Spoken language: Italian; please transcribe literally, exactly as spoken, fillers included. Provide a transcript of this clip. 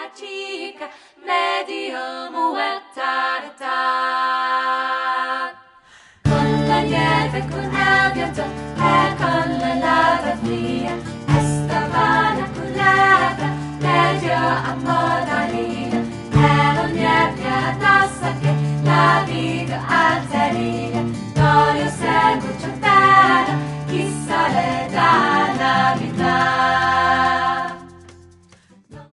chica, medium uettata. Con la nieve, con el viento,